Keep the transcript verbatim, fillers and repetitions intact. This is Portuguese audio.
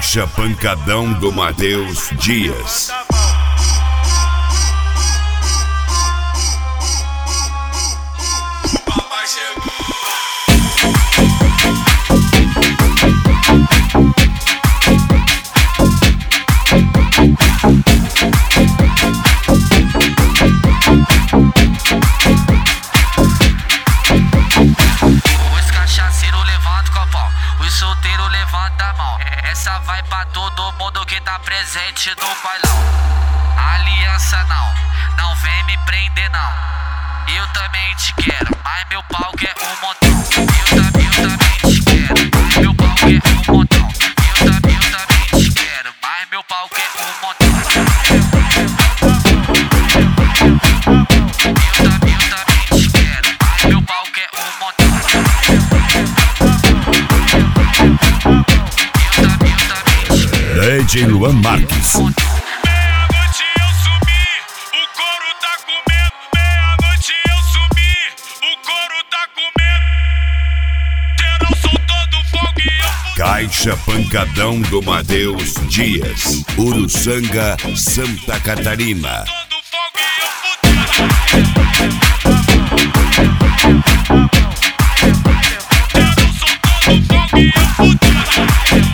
Caixa Pancadão do Matheus Dias. Os cachaceiros levantam o copão, os solteiros levantam a mão. Essa vai pra todo mundo que tá presente no bailão. Aliança não, não vem me prender não. Eu também te quero, mas meu pau quer um montão. Eu, tam, eu também te quero, mas meu pau quer um montão. Eu, tam, eu também te quero, mas meu pau quer um montão. Eu, tam, eu também te quero, mas meu pau quer um montão. Eu, tam, eu também te quero. D J Luan Marques. Meia-noite eu sumi, o couro tá comendo. Meia-noite eu sumi, o couro tá comendo. Terão soltando fogo e eu fui. Caixa Pancadão do Matheus Dias, Uruçanga, Santa Catarina. Soltando fogo e eu fui. Terão soltando fogo e eu fui.